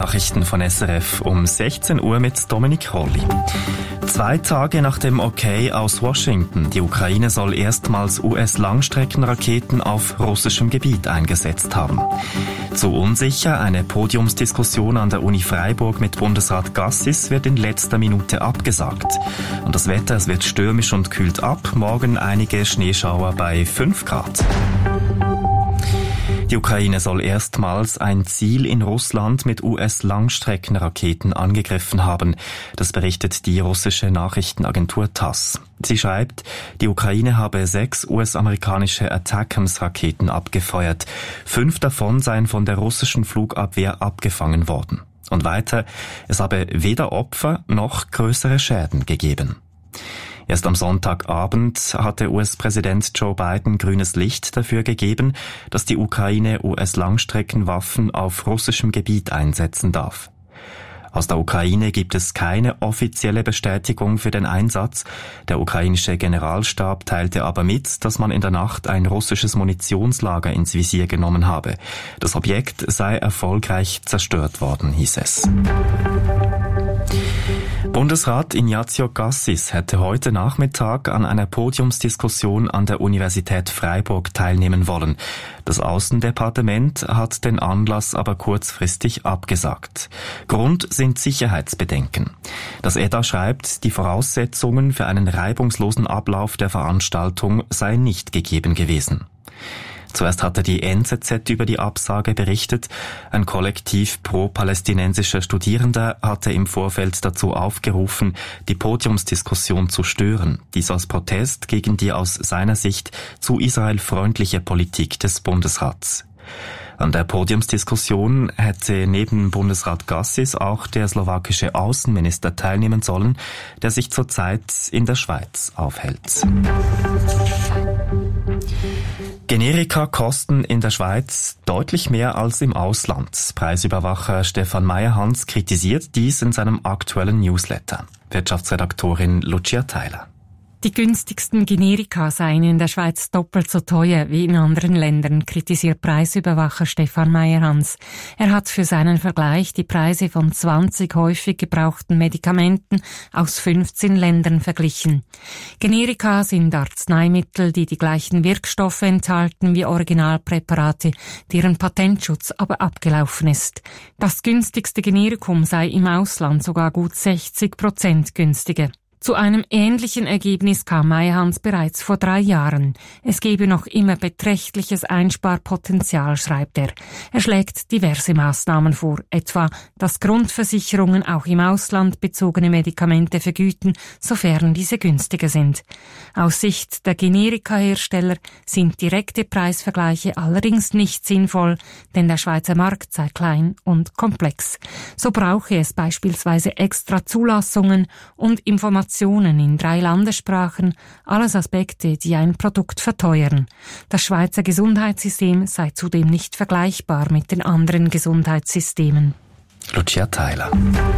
Nachrichten von SRF um 16 Uhr mit Dominik Rolli. 2 Tage nach dem Okay aus Washington. Die Ukraine soll erstmals US-Langstreckenraketen auf russischem Gebiet eingesetzt haben. Zu unsicher, eine Podiumsdiskussion an der Uni Freiburg mit Bundesrat Gassis wird in letzter Minute abgesagt. Und das Wetter, es wird stürmisch und kühlt ab. Morgen einige Schneeschauer bei 5 Grad. Die Ukraine soll erstmals ein Ziel in Russland mit US-Langstreckenraketen angegriffen haben. Das berichtet die russische Nachrichtenagentur TASS. Sie schreibt, die Ukraine habe 6 US-amerikanische ATACMS-Raketen abgefeuert. 5 davon seien von der russischen Flugabwehr abgefangen worden. Und weiter, es habe weder Opfer noch größere Schäden gegeben. Erst am Sonntagabend hatte US-Präsident Joe Biden grünes Licht dafür gegeben, dass die Ukraine US-Langstreckenwaffen auf russischem Gebiet einsetzen darf. Aus der Ukraine gibt es keine offizielle Bestätigung für den Einsatz. Der ukrainische Generalstab teilte aber mit, dass man in der Nacht ein russisches Munitionslager ins Visier genommen habe. Das Objekt sei erfolgreich zerstört worden, hieß es. Bundesrat Ignazio Gassis hätte heute Nachmittag an einer Podiumsdiskussion an der Universität Freiburg teilnehmen wollen. Das Außendepartement hat den Anlass aber kurzfristig abgesagt. Grund sind Sicherheitsbedenken. Das EDA schreibt, die Voraussetzungen für einen reibungslosen Ablauf der Veranstaltung seien nicht gegeben gewesen. Zuerst hatte die NZZ über die Absage berichtet. Ein Kollektiv pro-palästinensischer Studierender hatte im Vorfeld dazu aufgerufen, die Podiumsdiskussion zu stören. Dies als Protest gegen die aus seiner Sicht zu Israel freundliche Politik des Bundesrats. An der Podiumsdiskussion hätte neben Bundesrat Gassis auch der slowakische Außenminister teilnehmen sollen, der sich zurzeit in der Schweiz aufhält. Generika kosten in der Schweiz deutlich mehr als im Ausland. Preisüberwacher Stefan Meyerhans kritisiert dies in seinem aktuellen Newsletter. Wirtschaftsredaktorin Lucia Theiler. Die günstigsten Generika seien in der Schweiz doppelt so teuer wie in anderen Ländern, kritisiert Preisüberwacher Stefan Meyerhans. Er hat für seinen Vergleich die Preise von 20 häufig gebrauchten Medikamenten aus 15 Ländern verglichen. Generika sind Arzneimittel, die die gleichen Wirkstoffe enthalten wie Originalpräparate, deren Patentschutz aber abgelaufen ist. Das günstigste Generikum sei im Ausland sogar gut 60% günstiger. Zu einem ähnlichen Ergebnis kam Meyerhans bereits vor 3 Jahren. Es gebe noch immer beträchtliches Einsparpotenzial, schreibt er. Er schlägt diverse Maßnahmen vor, etwa, dass Grundversicherungen auch im Ausland bezogene Medikamente vergüten, sofern diese günstiger sind. Aus Sicht der Generika-Hersteller sind direkte Preisvergleiche allerdings nicht sinnvoll, denn der Schweizer Markt sei klein und komplex. So brauche es beispielsweise extra Zulassungen und Informationen in 3 Landessprachen, alles Aspekte, die ein Produkt verteuern. Das Schweizer Gesundheitssystem sei zudem nicht vergleichbar mit den anderen Gesundheitssystemen. Lucia Theiler.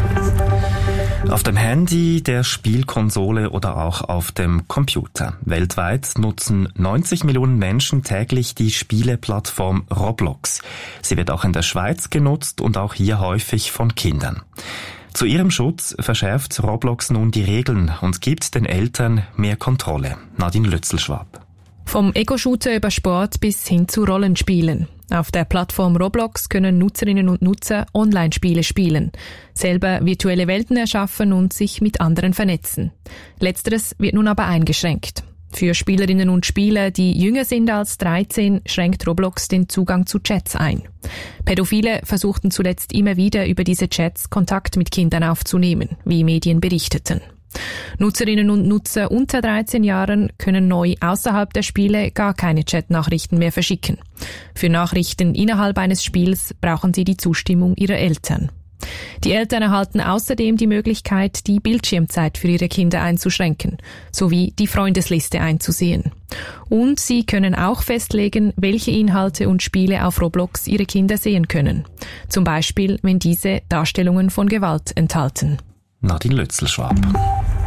Auf dem Handy, der Spielkonsole oder auch auf dem Computer. Weltweit nutzen 90 Millionen Menschen täglich die Spieleplattform Roblox. Sie wird auch in der Schweiz genutzt und auch hier häufig von Kindern. Zu ihrem Schutz verschärft Roblox nun die Regeln und gibt den Eltern mehr Kontrolle. Nadine Lützelschwab. Vom Ego-Shooter über Sport bis hin zu Rollenspielen. Auf der Plattform Roblox können Nutzerinnen und Nutzer Online-Spiele spielen, selber virtuelle Welten erschaffen und sich mit anderen vernetzen. Letzteres wird nun aber eingeschränkt. Für Spielerinnen und Spieler, die jünger sind als 13, schränkt Roblox den Zugang zu Chats ein. Pädophile versuchten zuletzt immer wieder über diese Chats Kontakt mit Kindern aufzunehmen, wie Medien berichteten. Nutzerinnen und Nutzer unter 13 Jahren können neu außerhalb der Spiele gar keine Chatnachrichten mehr verschicken. Für Nachrichten innerhalb eines Spiels brauchen sie die Zustimmung ihrer Eltern. Die Eltern erhalten außerdem die Möglichkeit, die Bildschirmzeit für ihre Kinder einzuschränken, sowie die Freundesliste einzusehen. Und sie können auch festlegen, welche Inhalte und Spiele auf Roblox ihre Kinder sehen können. Zum Beispiel, wenn diese Darstellungen von Gewalt enthalten. Nadine Lützelschwab.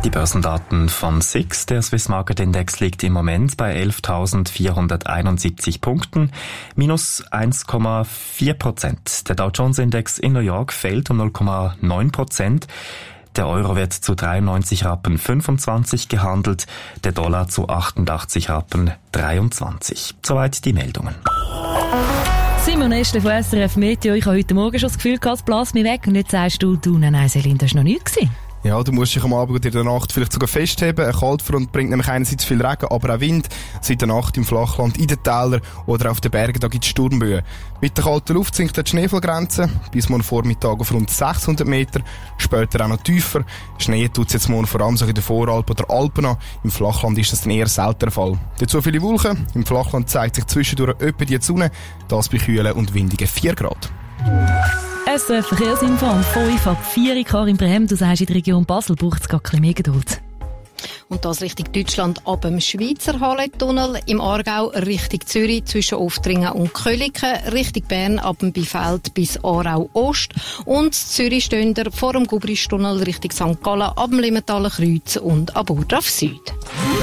Die Börsendaten von SIX, der Swiss Market Index, liegt im Moment bei 11.471 Punkten, minus 1,4%. Der Dow Jones Index in New York fällt um 0,9%. Der Euro wird zu 93,25 Rappen gehandelt, der Dollar zu 88,23 Rappen. Soweit die Meldungen. Simon Estle von SRF Meteo. Ich habe heute Morgen schon das Gefühl gehabt, es bläst mich weg. Und jetzt sagst du, nein, Selin, das war noch nichts gewesen. Ja, du musst dich am Abend oder in der Nacht vielleicht sogar festheben. Eine Kaltfront bringt nämlich einerseits viel Regen, aber auch Wind. Seit der Nacht im Flachland, in den Tälern oder auf den Bergen, da gibt es Sturmböen. Mit der kalten Luft sinkt die Schneefallgrenze bis morgen Vormittag auf rund 600 Meter, später auch noch tiefer. Schnee tut es jetzt morgen vor allem so in der Voralp oder Alpen an. Im Flachland ist das dann eher selten der Fall. Dazu viele Wolken. Im Flachland zeigt sich zwischendurch etwa die Sonne, das bei kühlen und windigen 4 Grad. SRF Verkehrsinfo am 5 ab 4 Karin Brehm. Du sagst, in der Region Basel braucht es gar ein bisschen mehr Geduld. Und das Richtung Deutschland ab dem Schweizer Hallentunnel, im Aargau Richtung Zürich zwischen Oftringen und Köliken, Richtung Bern ab dem Bifeld bis Aarau Ost und Zürich-Stönder vor dem Gubristunnel Richtung St. Gallen ab dem Limmentaler Kreuz und ab Urdorf Süd.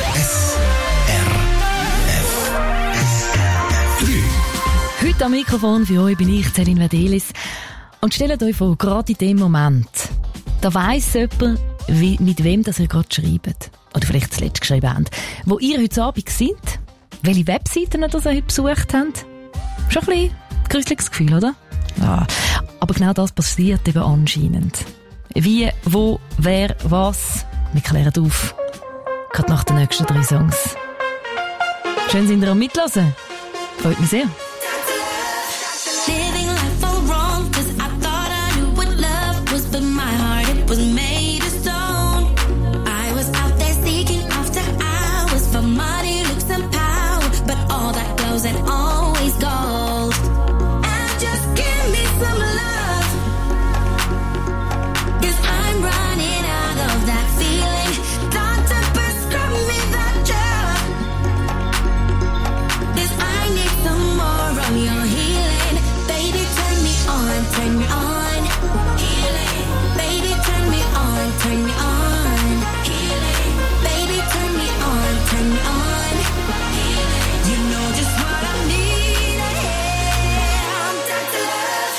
Heute am Mikrofon für euch bin ich, Celine Verdelis. Und stellt euch vor, gerade in dem Moment, da weiss jemand, mit wem das ihr gerade schreibt. Oder vielleicht zuletzt geschrieben habt. Wo ihr heute Abend seid, welche Webseiten ihr heute besucht habt. Schon ein bisschen ein gruseliges Gefühl, oder? Ja. Aber genau das passiert eben anscheinend. Wie, wo, wer, was. Wir klären auf. Gerade nach den nächsten 3 Songs. Schön sind ihr am Mitlassen. Freut mich sehr. Was made of stone. I was out there seeking after hours for money, looks and power, but all that glows and always gold. And just give me some love, 'cause I'm running out of that feeling. Doctor, prescribe me that drug, 'cause I need some more of your healing. Baby, turn me on, turn me on. Turn me on, healing. Baby, turn me on, turn me on, healing. You know just what I need, I'm Dr. Love.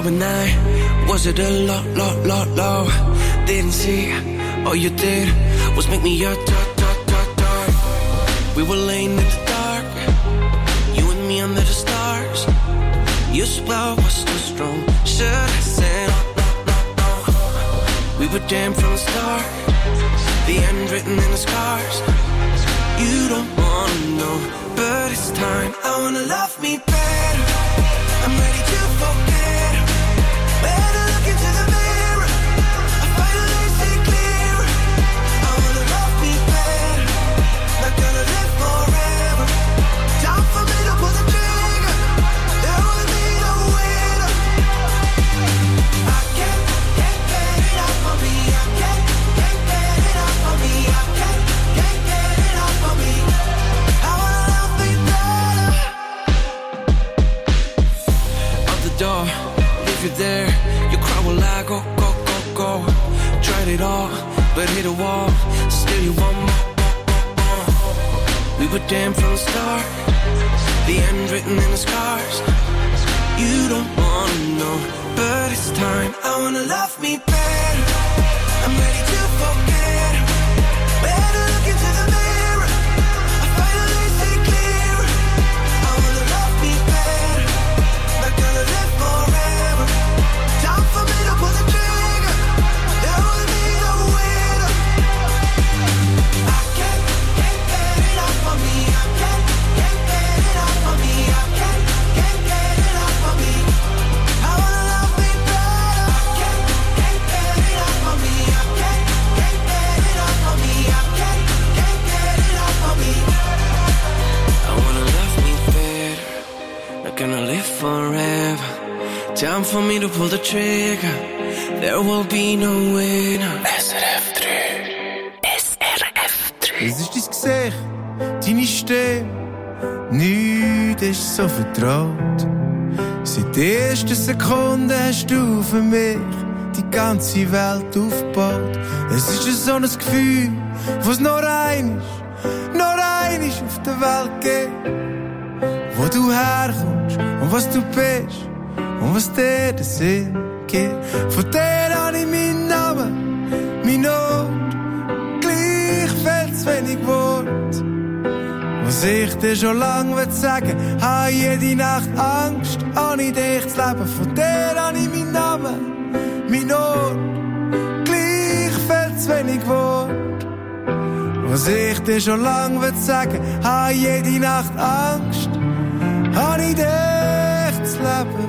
Number 9, was it a low? Didn't see, all you did was make me your dark. We were laying in the dark, you and me under the stars. Your spell was too strong, should I said no. We were damned from the start, the end written in the scars. You don't wanna know, but it's time. I wanna love me better, I'm ready to forget. Better look into the mirror, I finally see clear. I wanna love me better, not gonna live forever. Time for me to pull the trigger, there will be no winner. I can't get it off of me, I can't get it off of me, I can't get it off of me. I wanna love me better. Out the door, leave you there, your crowd will lie, go. Tried it all, but hit a wall, still you want more. We were damned from the start, the end written in the scars. You don't wanna know, but it's time. I wanna love me better, I'm ready to forget. Better look into the mirror, I finally see clear. I wanna love me better, not gonna live forever. Time for me to pull the trigger, there will be no winner. I can't get it off of me, I can't get it off of me, I can't get it off of me. I wanna love me better. I can't get it off of me, I can't get it off of me, I can't get it off of me. I wanna love me better, not gonna live forever. Time for me to pull the trigger, there will be no winner. SRF 3. Es ist dein Gesicht, deine Stimme, nichts ist so vertraut. Seit der ersten Sekunde hast du für mich die ganze Welt aufgebaut. Es ist so ein Gefühl, was nur eines auf der Welt gibt. Wo du herkommst und was du bist und was dir den Sinn gibt. Von dir habe ich meinen Namen, mein Ort, gleich fehlt's wenig Wort. Was ich dir schon lang will sagen, habe jede Nacht Angst, an dich zu leben. Von dir habe ich meinen Namen, mein Ort, gleich fehlt's wenig Wort. Was ich dir schon lang will sagen, habe jede Nacht Angst, an dich zu leben.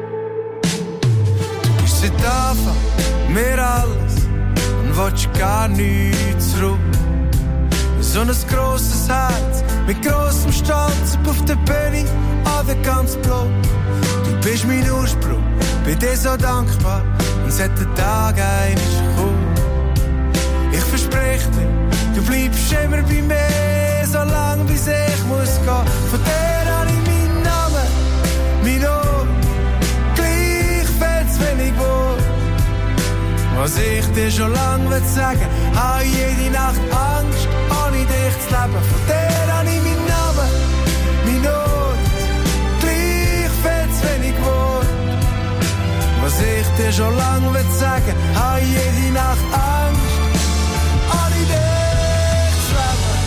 Du bist seit Anfang mir alles und willst gar nichts zurück. So ein grosses Herz mit grossem Stolz auf der Bühne, alle ganz blau. Du bist mein Ursprung, bin dir so dankbar und es hat der Tag einmal kommen. Ich versprich dir, du bleibst immer bei mir, so lang bis ich muss gehen. Von dir habe ich meinen Namen, mein Ort, gleich fehlt's wenig Wort. Was ich dir schon lang will sagen, habe jede Nacht Angst, ohne dich zu leben. Von dir habe ich meinen Namen, mein Ort, gleich fehlt's wenig Wort. Was ich dir schon lang will sagen, habe jede Nacht Angst, ohne dich zu leben.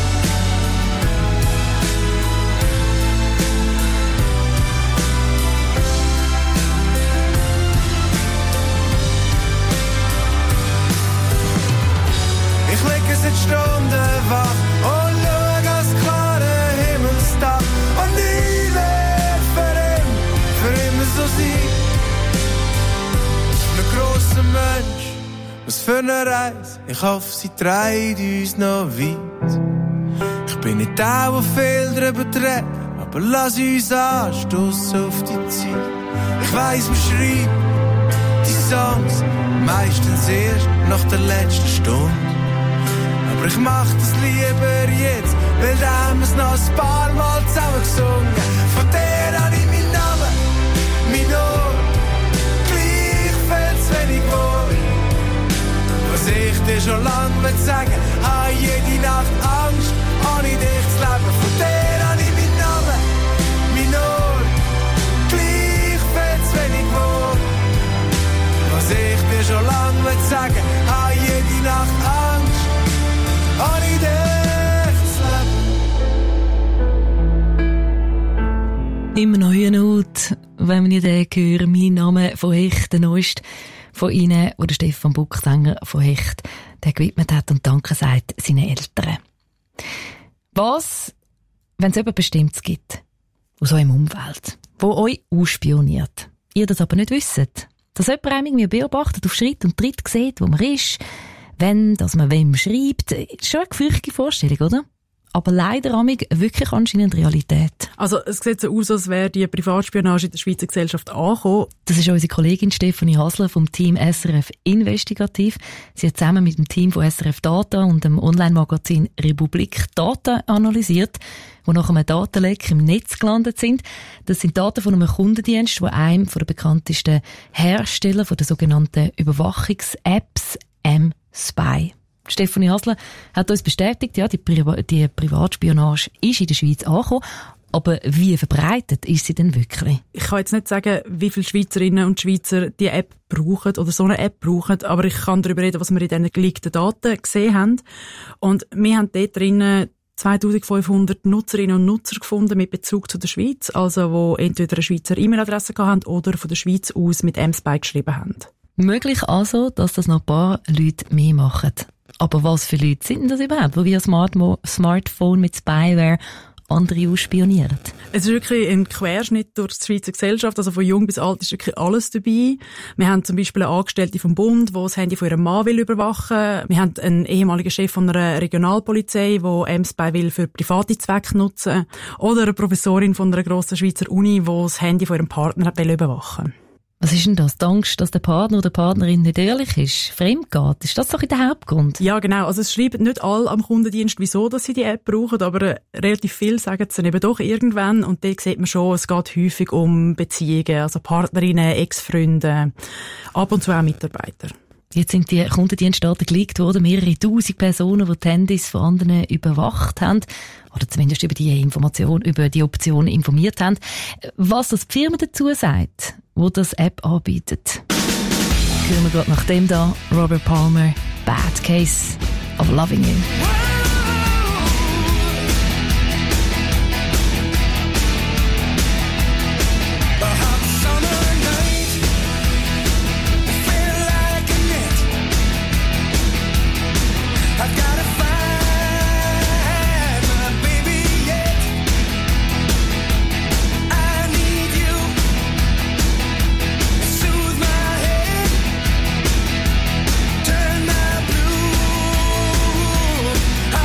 Ich liege seit Stunden wach und schau ans klare Himmelsdach. Und ich werde für immer so sein. Ein grosser Mensch, was für eine Reise. Ich hoffe, sie treibt uns noch weit. Ich bin nicht der, der viel darüber redet, aber lass uns anstossen auf die Zeit. Ich weiss, man schreibt die Songs meistens erst nach der letzten Stunde. Aber ich mach das lieber jetzt, weil da haben wir's noch ein paar Mal zusammen gesungen. Von dir habe ich meinen Namen, mein Ort, gleich fehlt's wenig Wort. Was ich dir schon lang will sagen, habe jede Nacht Angst, ohne dich zu leben. Von dir habe ich meinen Namen, mein Ort, gleich fehlt's wenig Wort. schon lange will sagen, habe jede Nacht Angst, ohne dich zu leben. Immer noch Hühnerhaut, wenn wir den hören, mein Name von Hecht, der neueste von Ihnen, wo der Stefan Buck, Sänger von Hecht, der gewidmet hat und Danke sagt seinen Eltern. Was, wenn es etwas Bestimmtes gibt, aus eurem Umfeld, wo euch ausspioniert, ihr das aber nicht wisst, dass jemand einem irgendwie beobachtet, auf Schritt und Tritt sieht, wo man ist, wenn, dass man wem schreibt, ist schon eine gefürchtete Vorstellung, oder? Aber leider wirklich anscheinend Realität. Also es sieht so aus, als wäre die Privatspionage in der Schweizer Gesellschaft angekommen. Das ist unsere Kollegin Stefanie Hasler vom Team SRF Investigativ. Sie hat zusammen mit dem Team von SRF Data und dem Online-Magazin Republik Daten analysiert, die nach einem Datenleck im Netz gelandet sind. Das sind Daten von einem Kundendienst, der einem von den bekanntesten Herstellern von den sogenannten Überwachungs-Apps M-Spy. Stefanie Hasler hat uns bestätigt, ja, die Privatspionage ist in der Schweiz angekommen. Aber wie verbreitet ist sie denn wirklich? Ich kann jetzt nicht sagen, wie viele Schweizerinnen und Schweizer die App brauchen oder so eine App brauchen, aber ich kann darüber reden, was wir in diesen geleakten Daten gesehen haben. Und wir haben dort drinnen 2500 Nutzerinnen und Nutzer gefunden mit Bezug zu der Schweiz, also wo entweder eine Schweizer E-Mail-Adresse hatten oder von der Schweiz aus mit M-Spy geschrieben haben. Möglich also, dass das noch ein paar Leute mehr machen. Aber was für Leute sind denn das überhaupt, die via Smartphone mit Spyware andere ausspionieren? Es ist wirklich ein Querschnitt durch die Schweizer Gesellschaft, also von jung bis alt ist wirklich alles dabei. Wir haben zum Beispiel eine Angestellte vom Bund, die das Handy von ihrem Mann will überwachen. Wir haben einen ehemaligen Chef von einer Regionalpolizei, der M-Spy will für private Zwecke nutzen. Oder eine Professorin von einer grossen Schweizer Uni, die das Handy von ihrem Partner will überwachen. Was ist denn das? Die Angst, dass der Partner oder die Partnerin nicht ehrlich ist, fremd geht? Ist das doch der Hauptgrund? Ja, genau. Also es schreiben nicht alle am Kundendienst, wieso dass sie die App brauchen, aber relativ viel sagen sie dann eben doch irgendwann. Und da sieht man schon, es geht häufig um Beziehungen, also Partnerinnen, Ex-Freunde, ab und zu auch Mitarbeiter. Jetzt sind die Kundendienstdaten geleakt worden, mehrere tausend Personen, die die Handys von anderen überwacht haben, oder zumindest über die Option informiert haben. Was das die Firma dazu sagt, die das App anbietet, hören wir gerade nach dem da, Robert Palmer, Bad Case of Loving You. I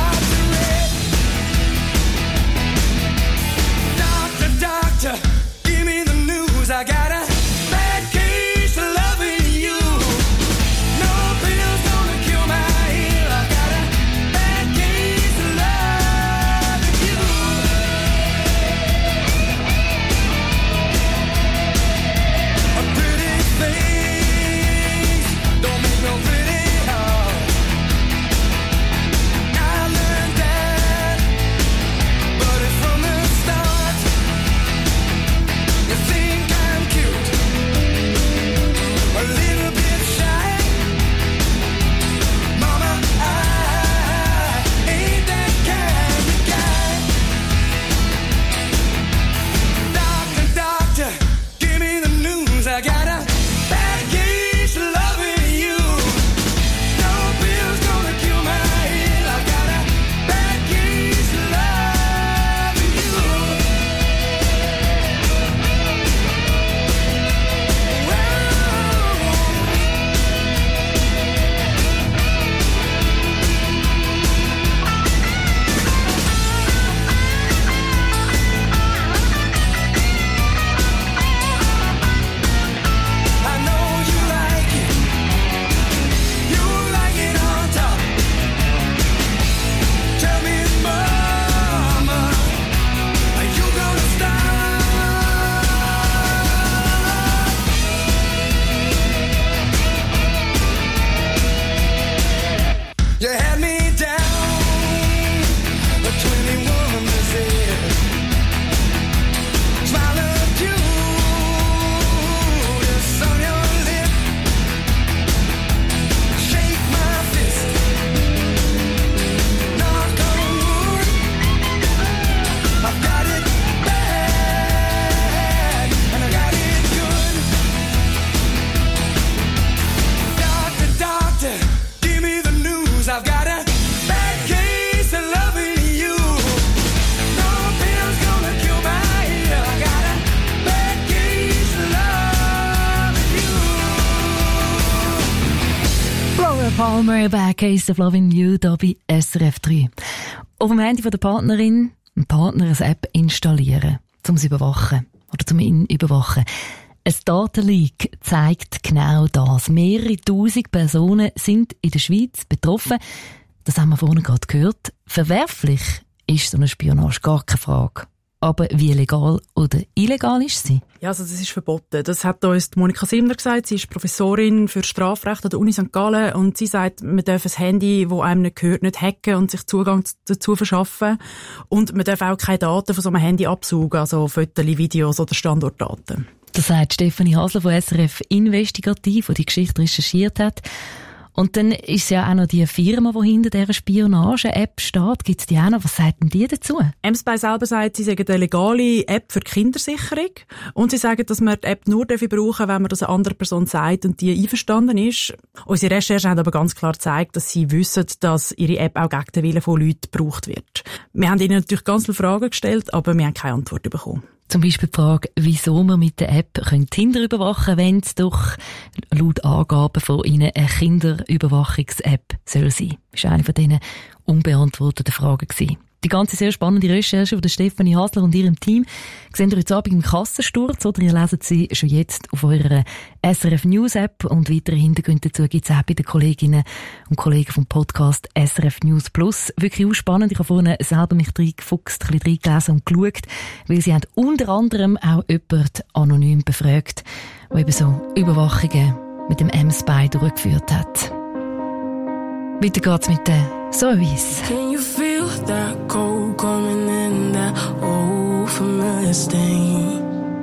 Palmer, Bad Case of Loving You, da bei SRF 3. Auf dem Handy von der Partnerin, ein Partner eine App installieren, um sie überwachen. Oder um ihn überwachen. Ein Datenleak zeigt genau das. Mehrere tausend Personen sind in der Schweiz betroffen. Das haben wir vorhin gerade gehört. Verwerflich ist so eine Spionage, gar keine Frage. Aber wie legal oder illegal ist sie? Ja, also das ist verboten. Das hat uns Monika Simler gesagt. Sie ist Professorin für Strafrecht an der Uni St. Gallen und sie sagt, man darf ein Handy, das einem nicht gehört, nicht hacken und sich Zugang dazu verschaffen. Und man darf auch keine Daten von so einem Handy absaugen, also Fotos, Videos oder Standortdaten. Das sagt Stefanie Hasler von SRF Investigativ, die die Geschichte recherchiert hat. Und dann ist ja auch noch die Firma, die hinter dieser Spionage-App steht. Gibt es die auch noch? Was sagt denn die dazu? mSpy selber sagt, sie sagen eine legale App für Kindersicherung. Und sie sagen, dass man die App nur brauchen darf, wenn man das einer anderen Person sagt und die einverstanden ist. Unsere Recherchen haben aber ganz klar gezeigt, dass sie wissen, dass ihre App auch gegen den Willen von Leuten gebraucht wird. Wir haben ihnen natürlich ganz viele Fragen gestellt, aber wir haben keine Antwort bekommen. Zum Beispiel die Frage, wieso man mit der App Kinder überwachen können, wenn es doch laut Angaben von ihnen eine Kinderüberwachungs-App soll sein. Das war eine von diesen unbeantworteten Fragen gewesen. Die ganze sehr spannende Recherche von der Stefanie Hasler und ihrem Team sehen ihr heute Abend im Kassensturz oder ihr leset sie schon jetzt auf eurer SRF News App und weitere Hintergründe dazu gibt es auch bei den Kolleginnen und Kollegen vom Podcast SRF News Plus. Wirklich auch spannend. Ich habe vorhin selber mich reingefuchst, ein bisschen reingelesen und geschaut, weil sie haben unter anderem auch jemanden anonym befragt, der eben so Überwachungen mit dem mSpy durchgeführt hat. Weiter geht's mit der Service. Can you feel that cold coming in, that old familiar stain?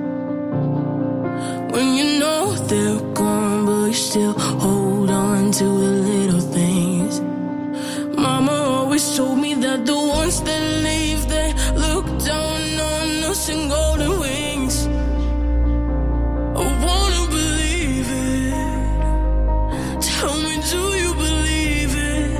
When you know they're gone, but you still hold on to the little things. Mama always told me that the ones that leave, they look down on us in golden wings. I wanna believe it. Tell me, do you believe it?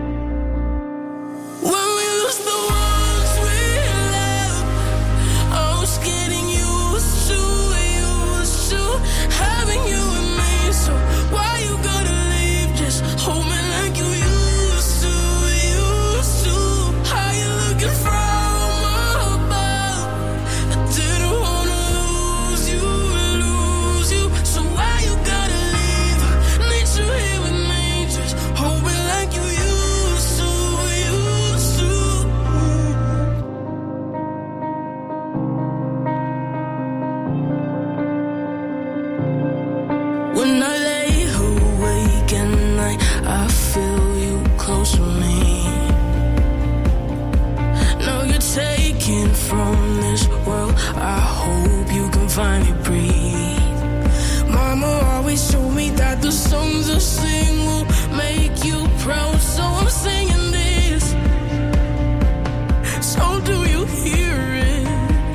When we lose the ones we love, I was getting used to having you and me. So why you gotta leave? Just hold me like you used to. How you looking from above? I didn't wanna lose you. So why you gotta leave? Need you here with me. Just hold me like you used to. When I lay awake at night, I feel you close to me. Now you're taken from this world, I hope you can finally breathe. Mama always told me that the songs I sing will make you proud, so I'm singing this. So do you hear it?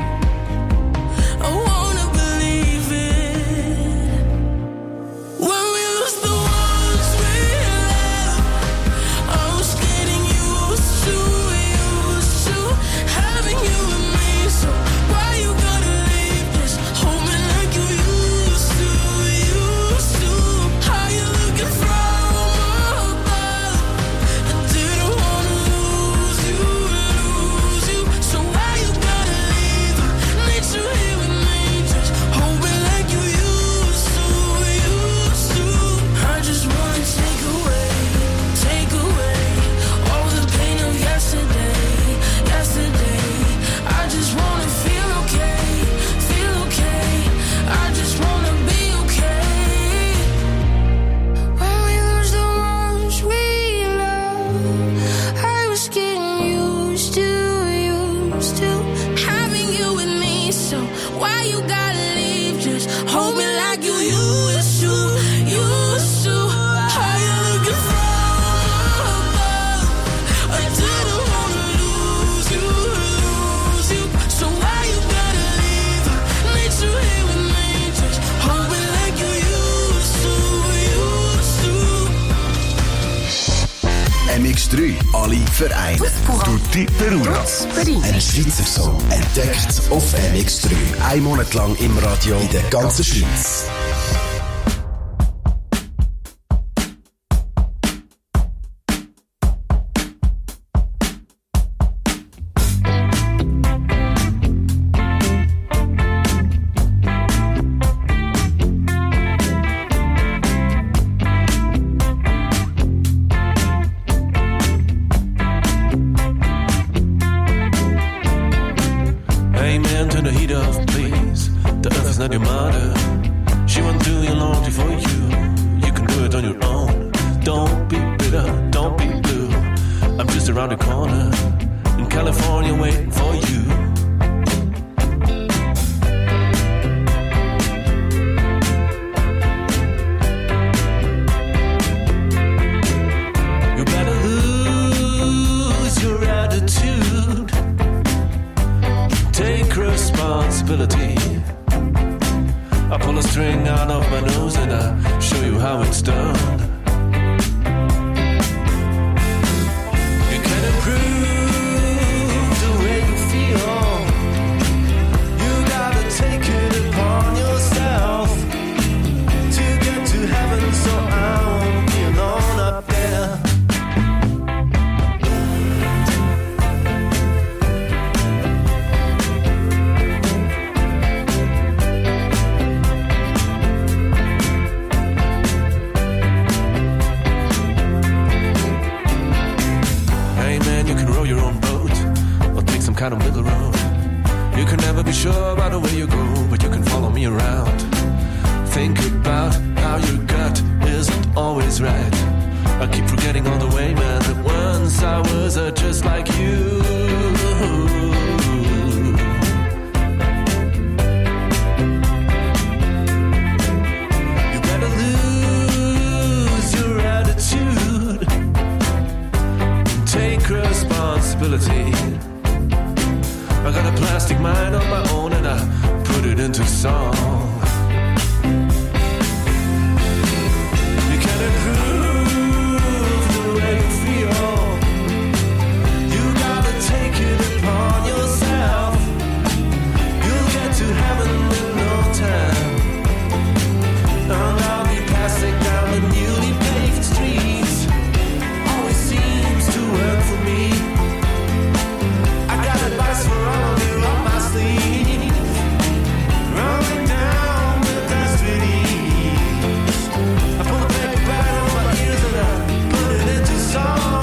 I wanna believe it. When we lose the ones we love, I was getting used to having you and me. So why you gotta leave? Just hold me like you used to. How you looking from above? I didn't wanna lose you. So why you gotta leave? Need you here with me. Just hold me like you used to. I just wanna take away all the pain of yesterday. I just wanna feel okay. I just wanna be okay. When we lose the ones we love, I was getting used to having you with me. So why you gotta leave? Just hold me like you used to. How you looking from above? I didn't wanna lose you. So why you gotta leave? Need you here with me. Just hold me like you used to. MX3, alle Vereine. Tutti per una. Ein Schweizer Song, entdeckt auf MX3. Ein Monat lang im Radio in der ganzen Schweiz. Don't be bitter, don't be blue. I'm just around the corner in California waiting for you. You better lose your attitude. Take responsibility. I pull a string out of my nose and I show you how it's done. You can improve the way you feel. You gotta take it upon yourself to get to heaven, so I won't be alone up there. Kind of middle road. You can never be sure about the way you go, but you can follow me around. Think about how your gut isn't always right. I keep forgetting all the way, man, that once I was just like you. You better lose your attitude and take responsibility. I got a plastic mind of my own and I put it into song. You can improve the way you feel. You gotta take it upon yourself. You'll get to heaven in no time. And I'll be passing down the newly paved streets. Always seems to work for me. Advice for all of you on my sleeve. Rolling down the dusty ease. I pull the paper back on my ears and I put it into song.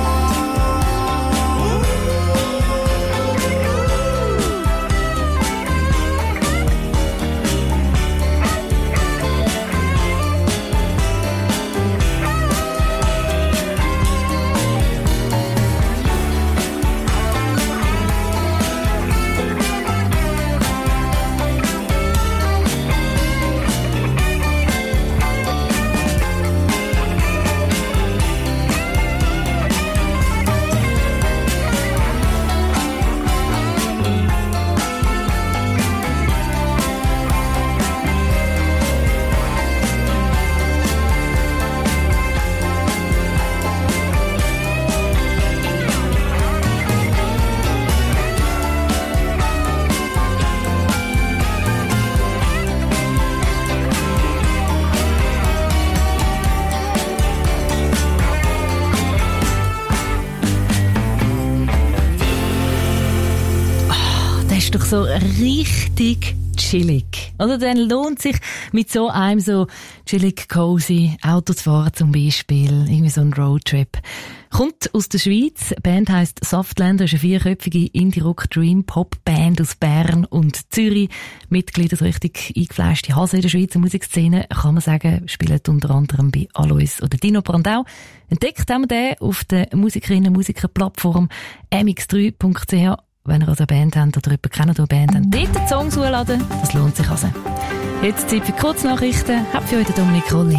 Doch so richtig chillig. Oder dann lohnt sich mit so einem so chillig, cozy Auto zu fahren zum Beispiel. Irgendwie so ein Roadtrip. Kommt aus der Schweiz. Die Band heisst Softlander, ist eine vierköpfige Indie-Rock-Dream-Pop-Band aus Bern und Zürich. Mitglieder, so richtig eingefleischte Hase in der Schweizer Musikszene, kann man sagen, spielen unter anderem bei Alois oder Dino Brandau. Entdeckt haben wir den auf der Musikerinnen-Musiker-Plattform mx3.ch. Wenn ihr also eine Band habt oder jemanden kennt, der eine Band hat, dort die Songs hochladen, das lohnt sich also. Jetzt Zeit für Kurznachrichten. Habt für heute Dominik Rolli.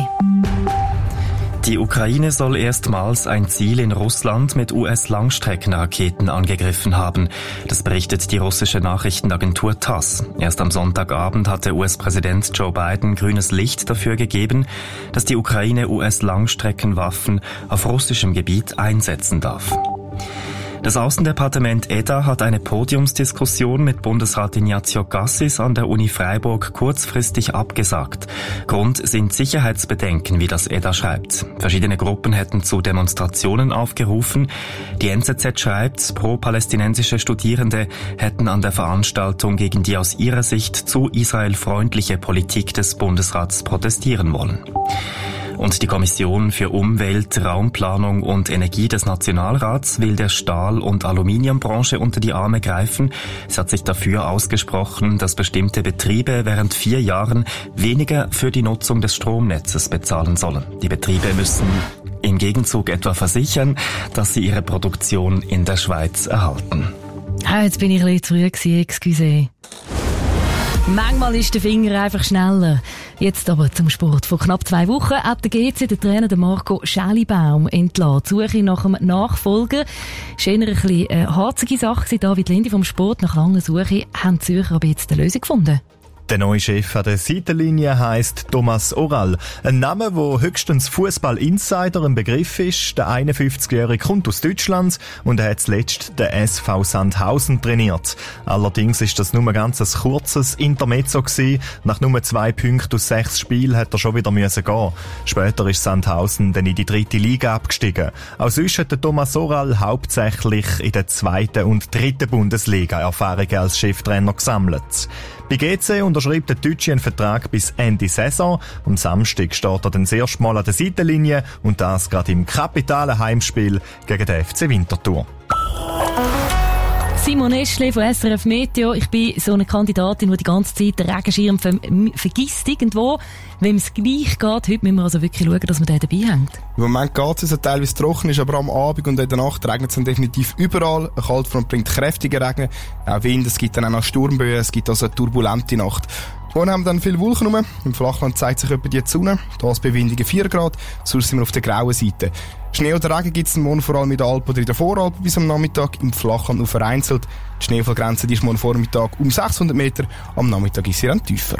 Die Ukraine soll erstmals ein Ziel in Russland mit US-Langstreckenraketen angegriffen haben. Das berichtet die russische Nachrichtenagentur TASS. Erst am Sonntagabend hatte US-Präsident Joe Biden grünes Licht dafür gegeben, dass die Ukraine US-Langstreckenwaffen auf russischem Gebiet einsetzen darf. Das Außendepartement EDA hat eine Podiumsdiskussion mit Bundesrat Ignazio Cassis an der Uni Freiburg kurzfristig abgesagt. Grund sind Sicherheitsbedenken, wie das EDA schreibt. Verschiedene Gruppen hätten zu Demonstrationen aufgerufen. Die NZZ schreibt, pro-palästinensische Studierende hätten an der Veranstaltung gegen die aus ihrer Sicht zu israelfreundliche Politik des Bundesrats protestieren wollen. Und die Kommission für Umwelt, Raumplanung und Energie des Nationalrats will der Stahl- und Aluminiumbranche unter die Arme greifen. Es hat sich dafür ausgesprochen, dass bestimmte Betriebe während 4 Jahren weniger für die Nutzung des Stromnetzes bezahlen sollen. Die Betriebe müssen im Gegenzug etwa versichern, dass sie ihre Produktion in der Schweiz erhalten. Jetzt bin ich ein bisschen zu früh gewesen, excuse. Manchmal ist der Finger einfach schneller. Jetzt aber zum Sport. Vor knapp 2 Wochen hat der GC den Trainer Marco Schälibaum entlassen. Die Suche nach einem Nachfolger ist eher ein bisschen eine harzige Sache. David Lindi vom Sport. Nach langer Suche haben die Zürcher aber jetzt eine Lösung gefunden. Der neue Chef an der Seitenlinie heisst Thomas Oral. Ein Name, der höchstens Fußball-Insider ein Begriff ist. Der 51-Jährige kommt aus Deutschland und er hat zuletzt den SV Sandhausen trainiert. Allerdings ist das nur ein ganz kurzes Intermezzo gewesen. Nach nur 2 Punkten aus 6 Spielen hat er schon wieder gehen. Später ist Sandhausen dann in die 3. Liga abgestiegen. Auch sonst hat der Thomas Oral hauptsächlich in der 2. und 3. Bundesliga Erfahrungen als Cheftrainer gesammelt. Bei GC unterschreibt der Deutsche einen Vertrag bis Ende Saison. Am Samstag steht er dann das erste Mal an der Seitenlinie und das gerade im kapitalen Heimspiel gegen den FC Winterthur. Simon Eschle von SRF Meteo. Ich bin so eine Kandidatin, die die ganze Zeit den Regenschirm vergisst irgendwo. Wenn es gleich geht, heute müssen wir also wirklich schauen, dass wir den dabei haben. Im Moment geht es teilweise trocken, ist aber am Abend und in der Nacht regnet es dann definitiv überall. Eine Kaltfront bringt kräftigen Regen, auch Wind, es gibt dann auch noch Sturmböen, es gibt also eine turbulente Nacht. Vorne haben wir dann viele Wolken rum. Im Flachland zeigt sich etwa die Sonne. Hier bei windigen 4 Grad, sonst sind wir auf der grauen Seite. Schnee oder Regen gibt es morgen vor allem in der Alp oder in der Voralp bis am Nachmittag, im Flachland nur vereinzelt. Die Schneefallgrenze ist morgen Vormittag um 600 Meter, am Nachmittag ist sie dann tiefer.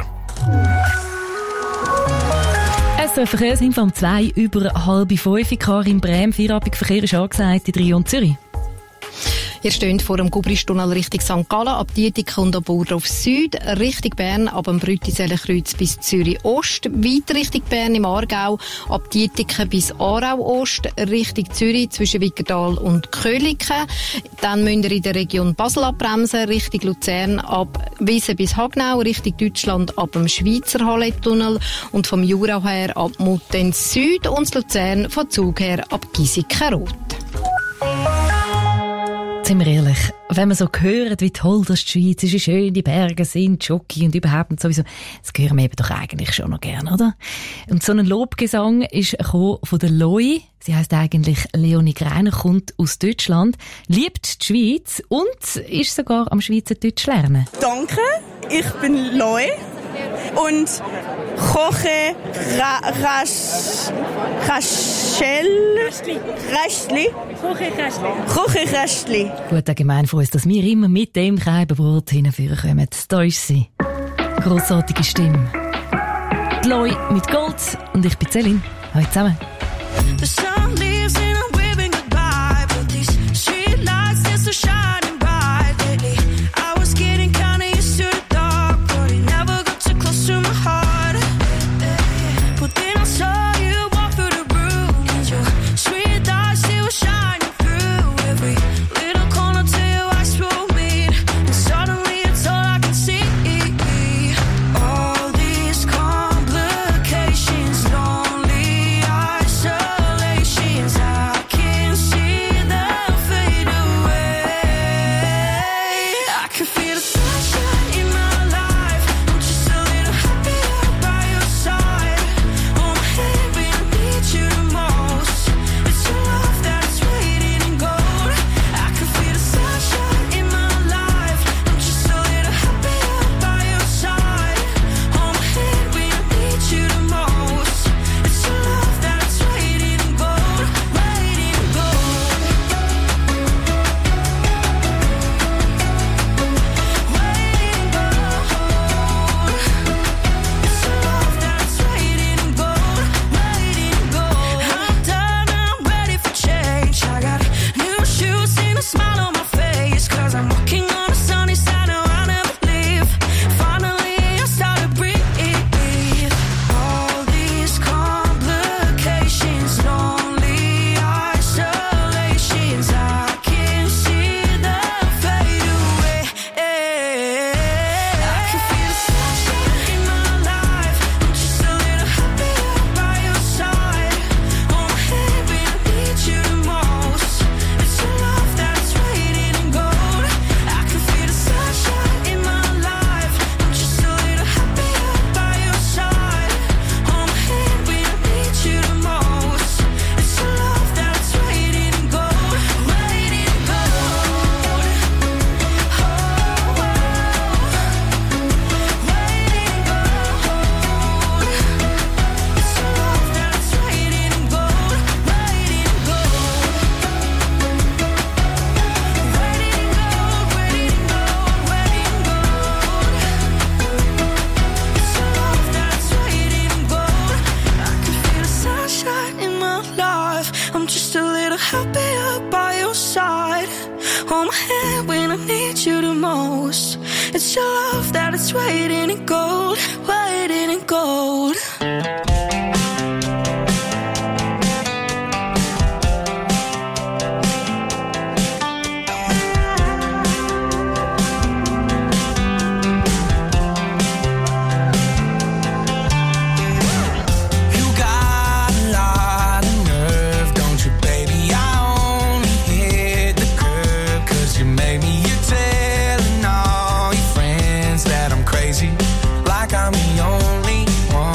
SRF Verkehrsinfo um 2 über 4:30. Karin Brem, Feierabendverkehr ist angesagt in Rio und Zürich. Ihr steht vor dem Gubristunnel Richtung St. Gallen, ab Dietike und ab Burdorf Süd, Richtung Bern, ab dem Brütisellenkreuz bis Zürich Ost, weiter Richtung Bern im Aargau, ab Dietike bis Aarau Ost, Richtung Zürich zwischen Wickerdal und Köliken. Dann müsst ihr in der Region Basel abbremsen, Richtung Luzern ab Wiesen bis Hagnau, Richtung Deutschland ab dem Schweizer Halletunnel und vom Jura her ab Muttenz Süd und Luzern von Zug her ab Giesikenrot. Sind wir ehrlich, wenn man so hört, wie toll das die Schweiz ist, wie schön die Berge sind, Schoki und überhaupt und sowieso, das hören wir eben doch eigentlich schon noch gerne, oder? Und so ein Lobgesang ist gekommen von der Loi. Sie heisst eigentlich Leonie Greiner, kommt aus Deutschland, liebt die Schweiz und ist sogar am Schweizerdeutsch lernen. Danke, ich bin Loi und koche Röstli. Gut allgemein von uns, dass wir immer mit dem Keibenbrot hinführen. Da ist sie. Grossartige Stimme. Die Loi mit Gold und ich bin Celine. Hallo zusammen. The sun leaves and I'm waving goodbye, but these street lights, they're so shining bright lately. I was getting kinda used to the dark, but it never got too close to my heart. But then I saw you walk through the room, and your sweet eyes, they were shining through every little corner to your eyes for me. And suddenly it's all I can see. All these complications, lonely isolations, I happier by your side. Hold my hand when I need you the most. It's your love that is waiting in gold, waiting in gold. Like I'm the only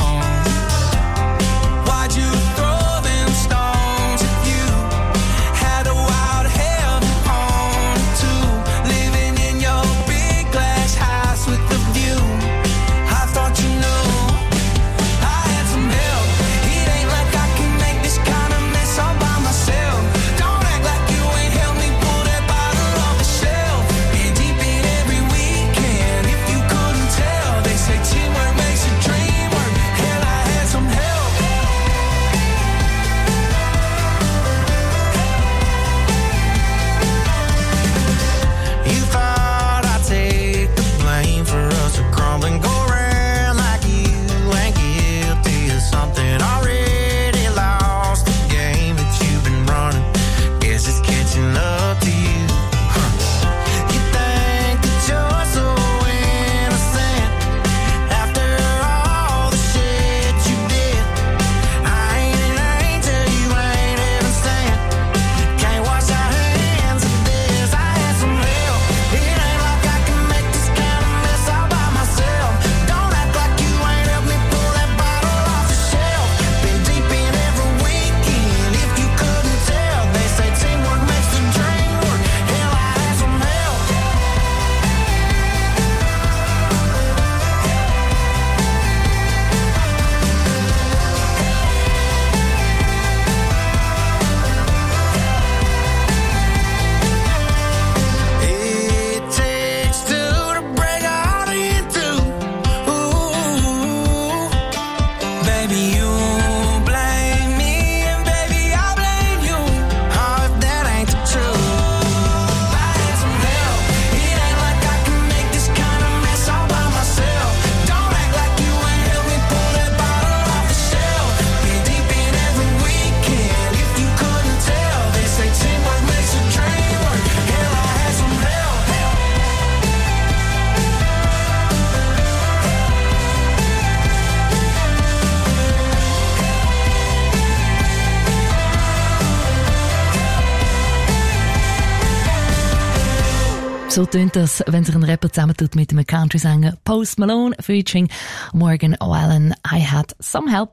So tönt das, wenn sich ein Rapper zusammentut mit einem Country-Sänger Post Malone featuring Morgan Wallen. I had some help.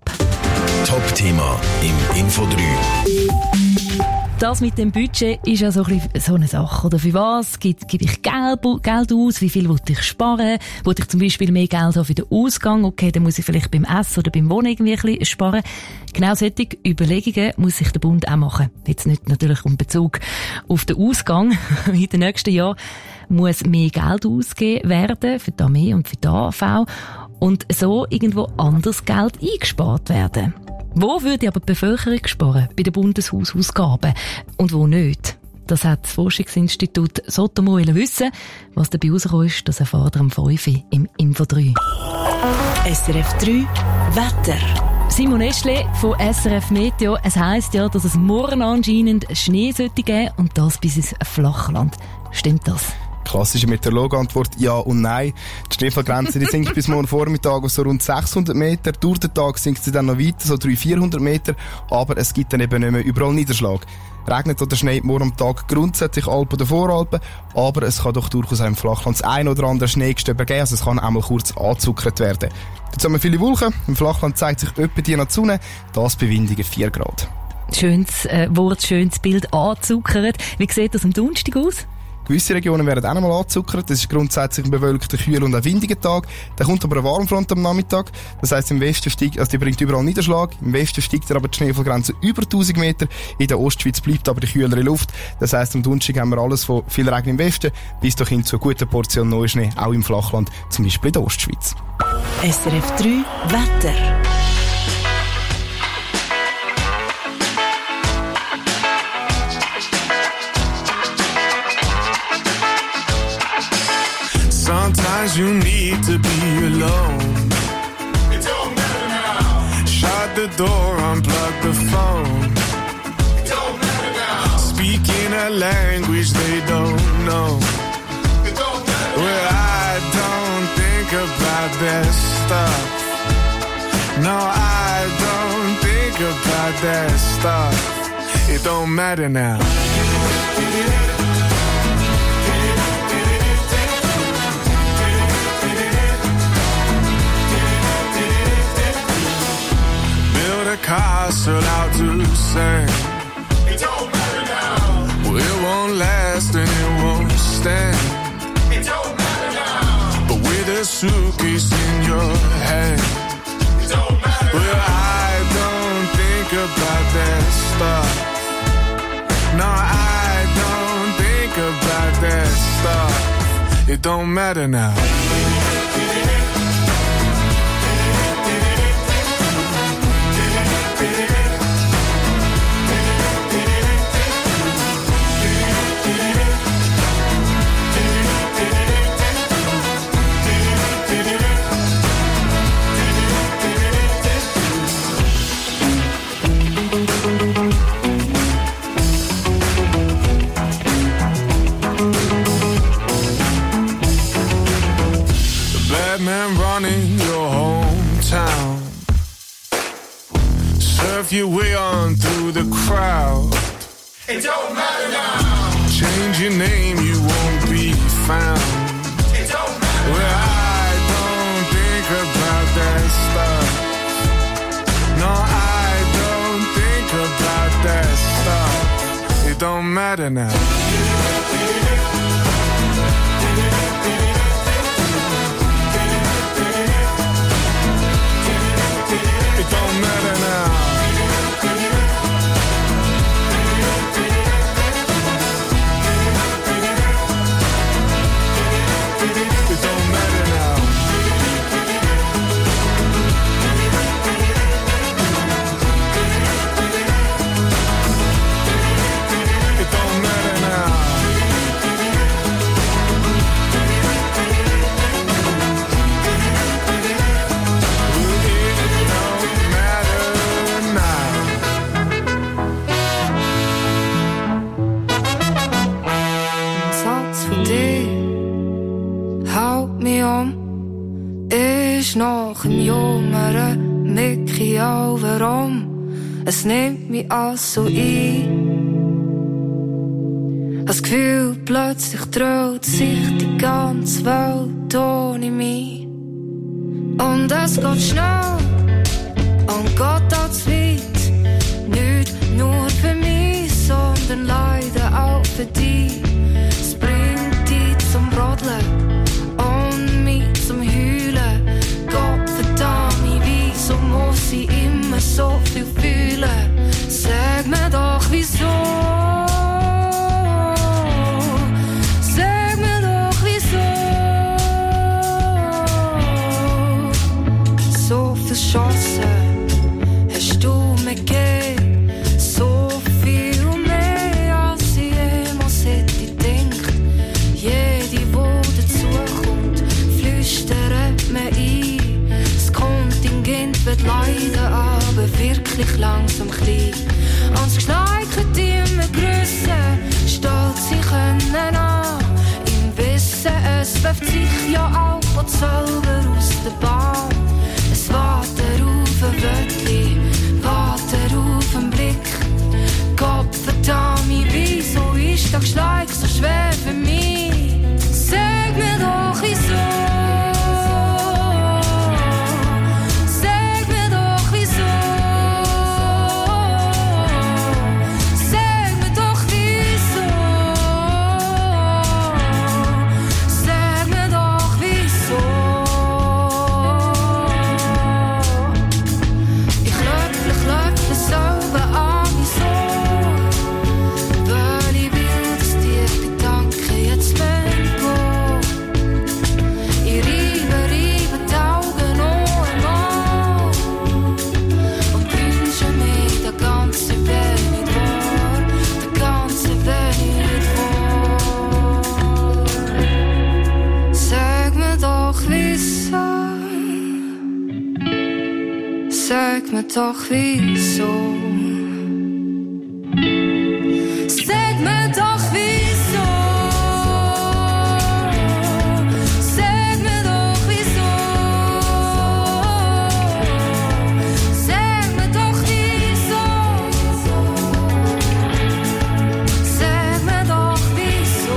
Top-Thema im Info 3. Das mit dem Budget ist ja so eine Sache. Oder für was gebe ich Geld aus? Wie viel will ich sparen? Will ich zum Beispiel mehr Geld haben für den Ausgang? Okay, dann muss ich vielleicht beim Essen oder beim Wohnen irgendwie ein bisschen sparen. Genau solche Überlegungen muss sich der Bund auch machen. Jetzt nicht natürlich um Bezug auf den Ausgang. In den nächsten Jahren muss mehr Geld ausgegeben werden für die Armee und für die AV. Und so irgendwo anders Geld eingespart werden. Wo würde aber die Bevölkerung sparen bei den Bundeshausausgaben und wo nicht? Das hat das Forschungsinstitut Sotomo wissen. Was dabei rausgekommen ist, das erfahrt ihr am 5 Uhr im Info 3. SRF 3 Wetter. Simon Eschle von SRF Meteo. Es heisst ja, dass es morgen anscheinend Schnee sollte geben und das bis ins Flachland. Stimmt das? Klassische Meteorologenantwort ja und nein. Die Schneefallgrenze die sinkt bis morgen Vormittag auf so rund 600 Meter. Durch den Tag sinkt sie dann noch weiter, so 300-400 Meter. Aber es gibt dann eben nicht mehr überall Niederschlag. Regnet oder schneit morgen am Tag grundsätzlich Alpen oder Voralpen, aber es kann doch durchaus auch im Flachland das ein oder andere Schneegestöber geben, also es kann einmal kurz angezuckert werden. Jetzt haben wir viele Wolken, im Flachland zeigt sich etwa die noch die Sonne, das bei windigen 4 Grad. Schönes Wort, schönes Bild, angezuckert. Wie sieht das am Donnerstag aus? Gewisse Regionen werden auch noch mal angezuckert. Das ist grundsätzlich ein bewölkter, kühler und auch windiger Tag. Da kommt aber eine Warmfront am Nachmittag. Das heisst, im Westen steigt, also die bringt überall Niederschlag. Im Westen steigt aber die Schneefallgrenze über 1000 Meter. In der Ostschweiz bleibt aber die kühlere Luft. Das heisst, am Donnerstag haben wir alles von viel Regen im Westen bis doch hin zu einer guten Portion Neuschnee, auch im Flachland, zum Beispiel in der Ostschweiz. SRF 3 Wetter. 'cause you need to be alone. It don't matter now. Shut the door, unplug the phone. It don't matter now. Speaking a language they don't know. It don't matter now. Well, I don't think about that stuff. No, I don't think about that stuff. It don't matter now. Build a castle out to sand. It don't matter now. Well, it won't last and it won't stand. It don't matter now. But with a suitcase in your hand. It don't matter. Well, I don't think about that stuff. No, I don't think about that stuff. It don't matter now. Man running your hometown. Surf your way on through the crowd. It don't matter now. Change your name, you won't be found. It don't matter. Well, I don't think about that stuff. No, I don't think about that stuff. It don't matter now. It don't matter now. It don't matter now. It don't matter now. Ist noch im Jüngeren Mickey auch warum? Es nimmt mich alles so ein. Das Gefühl, plötzlich dreht sich die ganze Welt ohne mich. Und es geht schnell und geht auch zu weit. Nicht nur für mich, sondern leider auch für dich. Es bringt dich zum Brodeln und mich zum Heulen. Gott verdammt, wieso muss ich immer so viel fühlen? Sag mir doch wieso. Sag mir doch wieso. So viel Chancen hast du mir gegeben, so viel mehr als ich jemals hätte gedacht. Jede, die dazukommt, flüstert mir ein. Das Kontingent wird leider aber wirklich langsam klein. Und das Geschleikert immer grösser, stolz sie können an. Im Wissen, es wirft sich ja auch und selber aus der Bahn. Es wartet auf ein Wörtchen, wartet auf einen Blick. Gott verdammt, wieso ist der Geschleik so schwer für mich? Sag mir doch wieso. Sag mir doch wieso. Sag mir doch wieso. Sag mir doch wieso. mir doch wieso. Sag mir doch wieso. Sag mir doch wieso. Sag mir doch wieso. Sag mir doch wieso.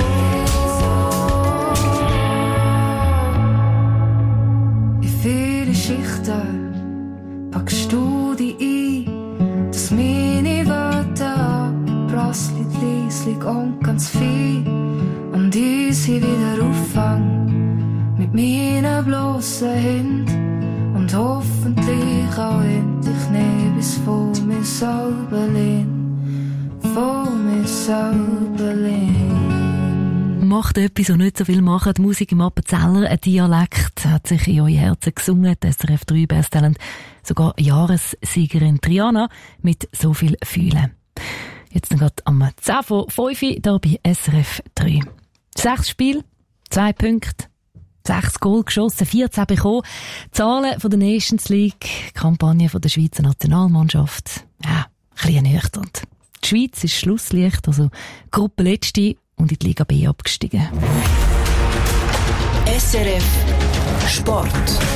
Wie viele Schichten packst du die ein, dass meine Wörter abgeprasselt, leislich und ganz viel und ich sie wieder auffangen mit meinen bloßen Händen und hoffentlich auch endlich nicht bis vor mir selber lehn, vor mir selber lehn. Macht etwas und nicht so viel machen. Die Musik im Appenzeller, ein Dialekt, hat sich in euer Herzen gesungen. Die SRF 3 Best Talent, sogar Jahressiegerin Triana mit so viel Fühlen. Jetzt noch am 10 vor 5 hier bei SRF 3. 6 Spiele, 2 Punkte, 6 Goal geschossen, 14 bekommen. Zahlen von der Nations League, Kampagne von der Schweizer Nationalmannschaft. Ja, ein bisschen ernüchternd. Die Schweiz ist Schlusslicht, also Gruppenletzte und in die Liga B abgestiegen. SRF Sport.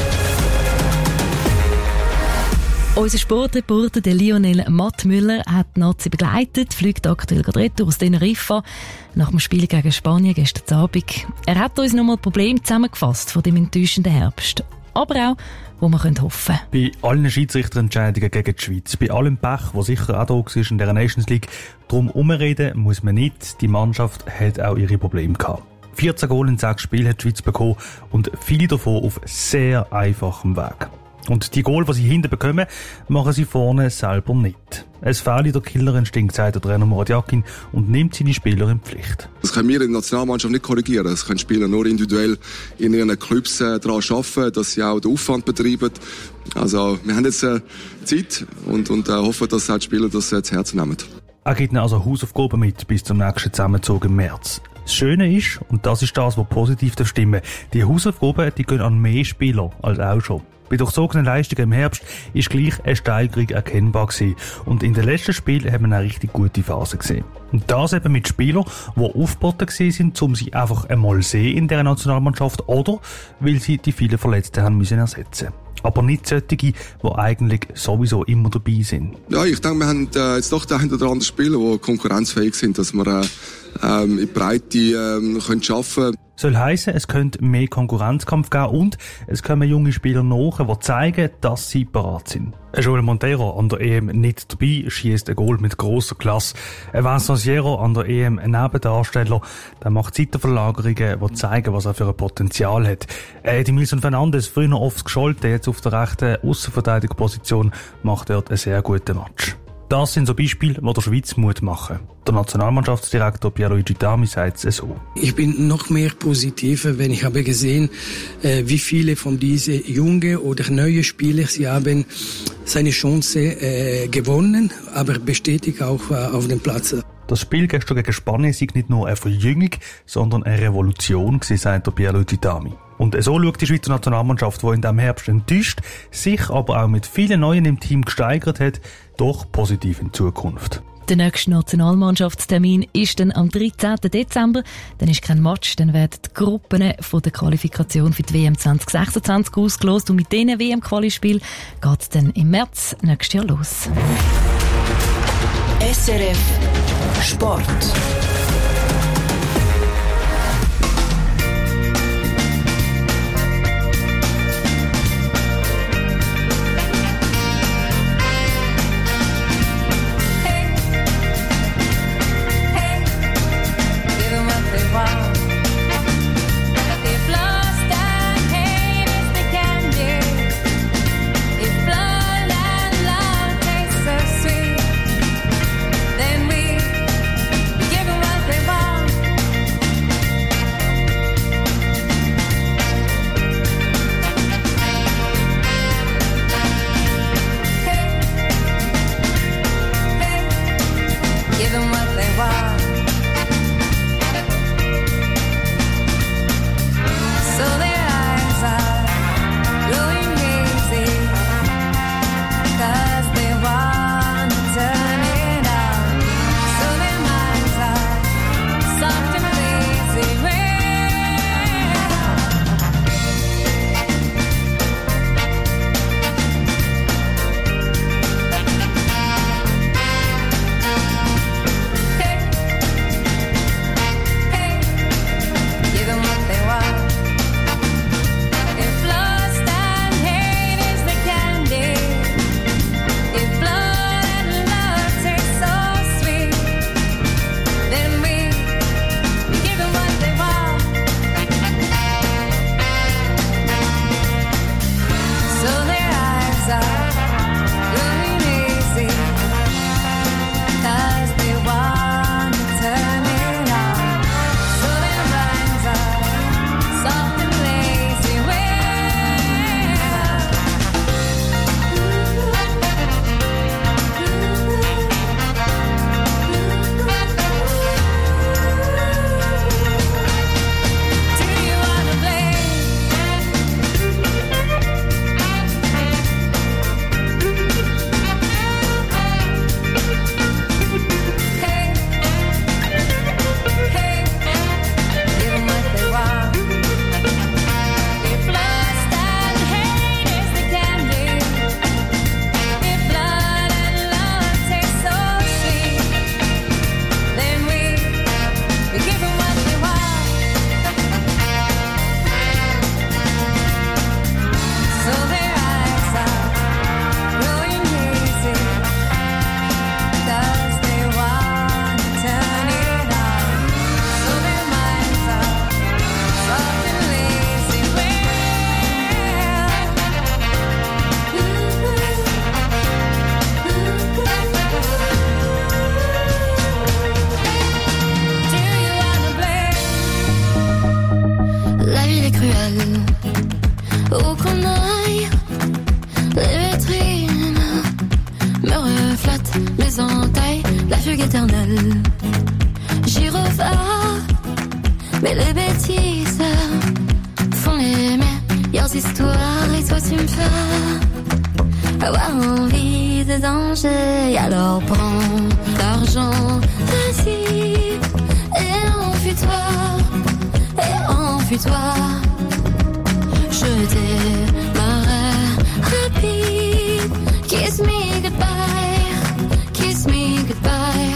Unser Sportreporter, der Lionel Mattmüller, hat die Nazi begleitet, fliegt aktuell gerade retour aus Teneriffa nach dem Spiel gegen Spanien gestern Abend. Er hat uns nochmal Probleme zusammengefasst von dem enttäuschenden Herbst. Aber auch, wo man hoffen können. Bei allen Schiedsrichterentscheidungen gegen die Schweiz, bei allem Pech, das sicher auch da war in der Nations League, darum herumreden muss man nicht. Die Mannschaft hat auch ihre Probleme gehabt. 14 Goal in 6 Spielen hat die Schweiz bekommen und viele davon auf sehr einfachem Weg. Und die Goal, die sie hinten bekommen, machen sie vorne selber nicht. Es fehlt der Killerinstinkt, sagt der Trainer Murat Yakin, und nimmt seine Spieler in Pflicht. Das können wir in der Nationalmannschaft nicht korrigieren. Das können Spieler nur individuell in ihren Clubs daran arbeiten, dass sie auch den Aufwand betreiben. Also wir haben jetzt Zeit und hoffen, dass auch die Spieler das zu Herzen nehmen. Er gibt ihnen also Hausaufgaben mit bis zum nächsten Zusammenzug im März. Das Schöne ist, und das ist das, was positiv stimmt, die Hausaufgaben die gehen an mehr Spieler als auch schon. Bei durchzogenen Leistungen im Herbst ist gleich eine Steigerung erkennbar gewesen. Und in den letzten Spielen haben wir eine richtig gute Phase gesehen. Und das eben mit Spielern, die aufgeboten sind, um sie einfach einmal zu sehen in dieser Nationalmannschaft oder weil sie die vielen Verletzten haben müssen ersetzen. Aber nicht solche, die eigentlich sowieso immer dabei sind. Ja, ich denke, wir haben jetzt doch den einen oder anderen Spieler, die konkurrenzfähig sind, dass wir in die Breite können schaffen. Soll heissen, es könnte mehr Konkurrenzkampf geben und es kommen junge Spieler nach, die zeigen, dass sie bereit sind. Joel Montero an der EM nicht dabei, schießt ein Goal mit grosser Klasse. Vincent Sierra an der EM ein Nebendarsteller, der macht Seitenverlagerungen, die zeigen, was er für ein Potenzial hat. Edmilson Fernandes, früher oft gescholten, jetzt auf der rechten Aussenverteidigerposition, macht dort einen sehr guten Match. Das sind so Beispiele, die der Schweiz Mut machen. Der Nationalmannschaftsdirektor Pierluigi Dami sagt es so. Ich bin noch mehr positiver, wenn ich habe gesehen, wie viele von diesen jungen oder neuen Spielern, sie haben seine Chance gewonnen, aber bestätigt auch auf dem Platz. Das Spiel gestern gegen Spanien sei nicht nur eine Verjüngung, sondern eine Revolution gewesen, sagt der Pierluigi Dami. Und so schaut die Schweizer Nationalmannschaft, die in diesem Herbst enttäuscht, sich aber auch mit vielen Neuen im Team gesteigert hat, doch positiv in Zukunft. Der nächste Nationalmannschaftstermin ist dann am 13. Dezember. Dann ist kein Match, dann werden die Gruppen von der Qualifikation für die WM 2026 ausgelost. Und mit diesen WM-Quali-Spielen geht es dann im März nächstes Jahr los. SRF Sport. So their eyes are growing hazy, 'cause éternel. J'y reviens, mais les bêtises font les meilleures histoires. Et toi tu me fais avoir envie de danger. Alors prends l'argent, vas-y, et enfuis-toi, et enfuis-toi. Je démarrais rapide. Kiss me goodbye, kiss me goodbye.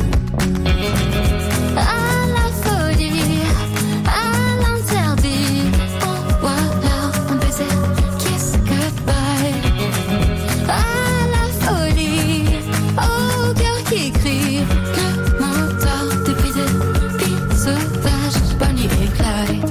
À la folie, à l'interdit, envoie-leur un baiser, kiss goodbye. À la folie, au cœur qui crie, le mentor depuis des filles sauvages, Bonnie et Clyde.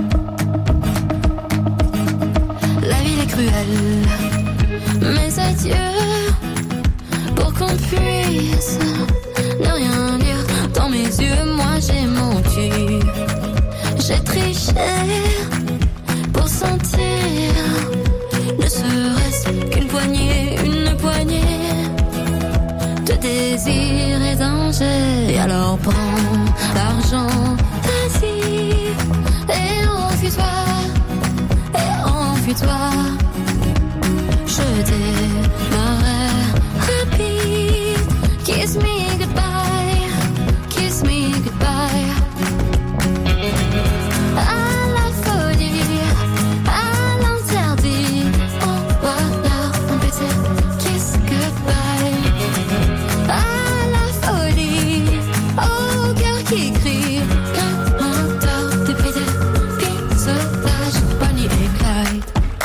La ville est cruelle, mes adieux, pour qu'on puisse ne rien dire dans mes yeux. Moi j'ai menti, j'ai triché pour sentir, ne serait-ce qu'une poignée de désir et danger. Alors prends l'argent, vas-y, et enfuis-toi, et enfuis-toi. Je démarrais rapide. Kiss me goodbye, kiss me goodbye. À la folie, à l'interdit, envoie-leur un baiser, kiss goodbye. À la folie, au cœur qui crie, le mentor depuis des filles sauvages, Bonnie et Clyde.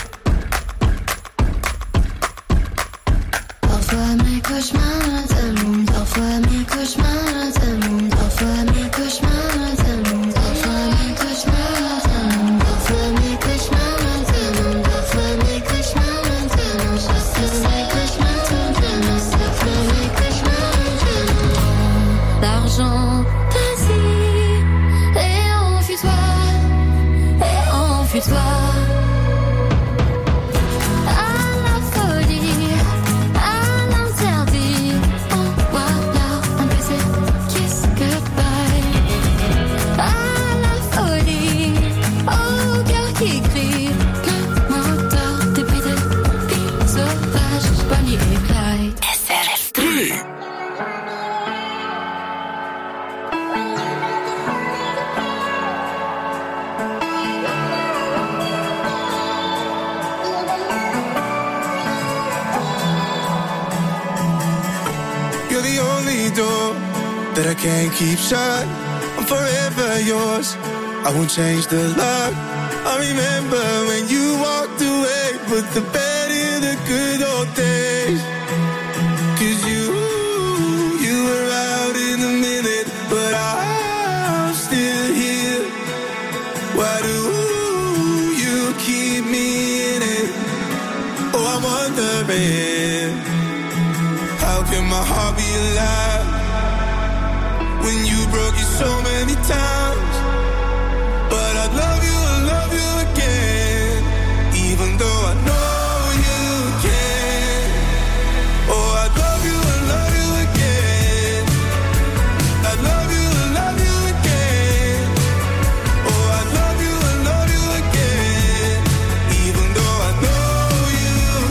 Parfois mes cauchemars t'aiment, parfois mes cauchemars t'aiment, parfois mes cauchemars t'aiment, parfois mes cauchemars t'aiment, parfois mes cauchemars t'aiment, parfois mes cauchemars t'aiment, chasse mes cauchemars t'aiment, siffle mes cauchemars t'aiment. L'argent, vas-y, et enfuis-toi, et enfuis-toi. That I can't keep shut. I'm forever yours, I won't change the lock. I remember when you walked away, put the bed in the good old days. Cause you were out in a minute, but I'm still here. Why do you keep me in it? Oh, I'm wondering, how can my heart be alive when you broke it so many times? But I'd love you again, even though I know you can. Oh, I'd love you again. I'd love you again. Oh, I'd love you again, even though I know you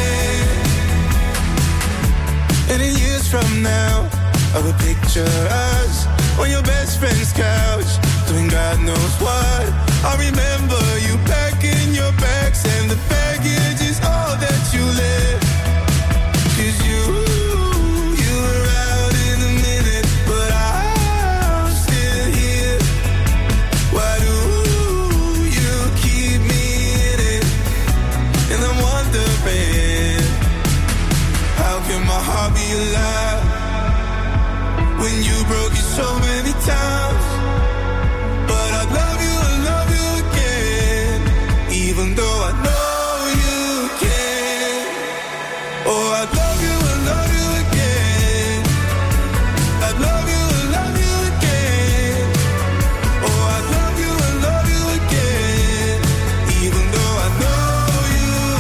can. And in years from now, I would picture us on your best friend's couch, doing God knows what. I remember you packing your bags, and the baggage is all that you left. Cause you were out in a minute, but I'm still here. Why do you keep me in it? And I'm wondering, how can my heart be alive when you broke it so many times? But I'd love you again, even though I know you can. Oh, I'd love you again. I'd love you again. Oh, I'd love you again, even though I know you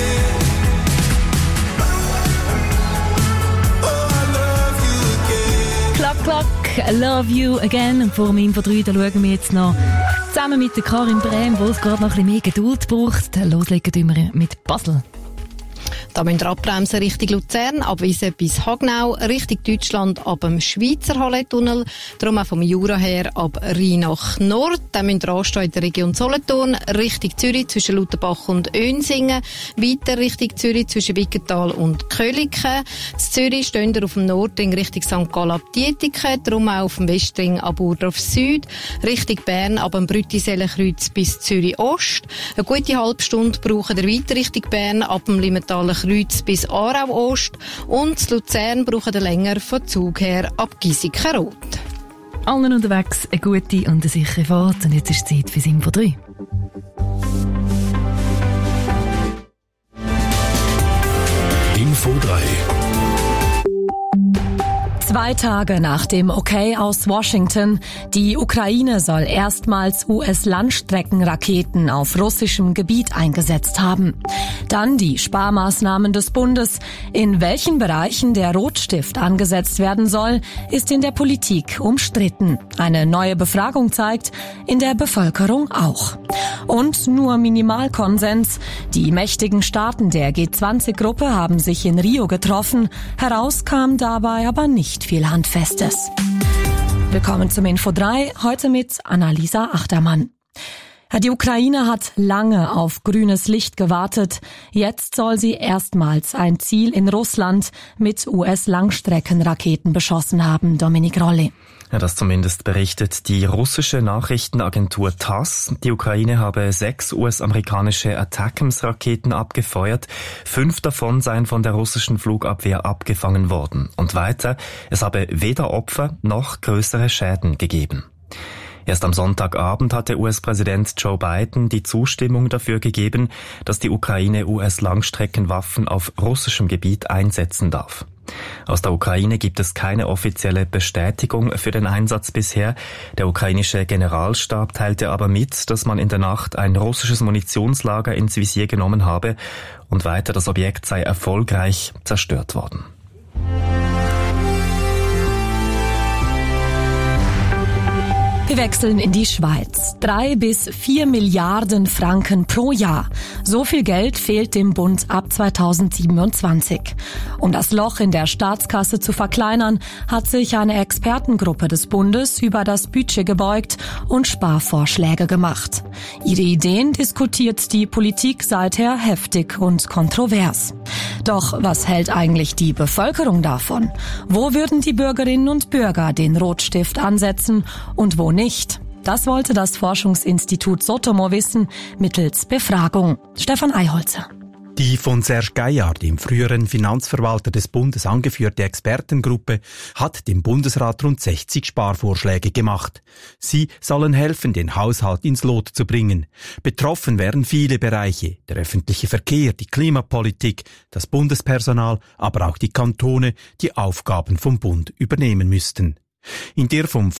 can. Oh, I love you again. Clock, Love You Again. Und vor dem Info 3, da schauen wir jetzt noch zusammen mit der Karin Brehm, wo es gerade noch ein bisschen mehr Geduld braucht. Loslegen tun wir mit Basel. Da müssen wir abbremsen Richtung Luzern, abweisen bis Hagnau, Richtung Deutschland ab dem Schweizer Halletunnel, darum auch vom Jura her ab Rhein nach Nord. Dann müssen wir anstehen in der Region Solothurn, Richtung Zürich zwischen Lauterbach und Önsingen, weiter Richtung Zürich zwischen Wiggenthal und Köliken. In Zürich stehen wir auf dem Nordring Richtung St. Gallen ab Dietiken, darum auch auf dem Westring ab Urdorf Süd, Richtung Bern ab dem Brütisellenkreuz bis Zürich Ost. Eine gute halbe Stunde brauchen wir weiter Richtung Bern ab dem Limentaler Kreuz bis Aarau Ost und Luzern brauchen wir länger von Zug her ab Giesikenroth. Allen unterwegs eine gute und eine sichere Fahrt. Und jetzt ist Zeit für Info 3. Info 3. 2 Tage nach dem Okay aus Washington, die Ukraine soll erstmals US-Langstreckenraketen auf russischem Gebiet eingesetzt haben. Dann die Sparmaßnahmen des Bundes. In welchen Bereichen der Rotstift angesetzt werden soll, ist in der Politik umstritten. Eine neue Befragung zeigt, in der Bevölkerung auch. Und nur Minimalkonsens. Die mächtigen Staaten der G20-Gruppe haben sich in Rio getroffen. Heraus kam dabei aber nicht viel Handfestes. Willkommen zum Info 3, heute mit Annalisa Achtermann. Die Ukraine hat lange auf grünes Licht gewartet. Jetzt soll sie erstmals ein Ziel in Russland mit US-Langstreckenraketen beschossen haben. Dominik Rolli. Ja, das zumindest berichtet die russische Nachrichtenagentur TASS. Die Ukraine habe 6 US-amerikanische Attackams-Raketen abgefeuert. 5 davon seien von der russischen Flugabwehr abgefangen worden. Und weiter, es habe weder Opfer noch größere Schäden gegeben. Erst am Sonntagabend hatte US-Präsident Joe Biden die Zustimmung dafür gegeben, dass die Ukraine US-Langstreckenwaffen auf russischem Gebiet einsetzen darf. Aus der Ukraine gibt es keine offizielle Bestätigung für den Einsatz bisher. Der ukrainische Generalstab teilte aber mit, dass man in der Nacht ein russisches Munitionslager ins Visier genommen habe und weiter das Objekt sei erfolgreich zerstört worden. Wir wechseln in die Schweiz. 3 bis 4 Milliarden Franken pro Jahr. So viel Geld fehlt dem Bund ab 2027. Um das Loch in der Staatskasse zu verkleinern, hat sich eine Expertengruppe des Bundes über das Budget gebeugt und Sparvorschläge gemacht. Ihre Ideen diskutiert die Politik seither heftig und kontrovers. Doch was hält eigentlich die Bevölkerung davon? Wo würden die Bürgerinnen und Bürger den Rotstift ansetzen und wo nicht? Das wollte das Forschungsinstitut Sotomo wissen, mittels Befragung. Stefan Eiholzer. Die von Serge Gaillard, dem früheren Finanzverwalter des Bundes, angeführte Expertengruppe hat dem Bundesrat rund 60 Sparvorschläge gemacht. Sie sollen helfen, den Haushalt ins Lot zu bringen. Betroffen wären viele Bereiche: der öffentliche Verkehr, die Klimapolitik, das Bundespersonal, aber auch die Kantone, die Aufgaben vom Bund übernehmen müssten. In der vom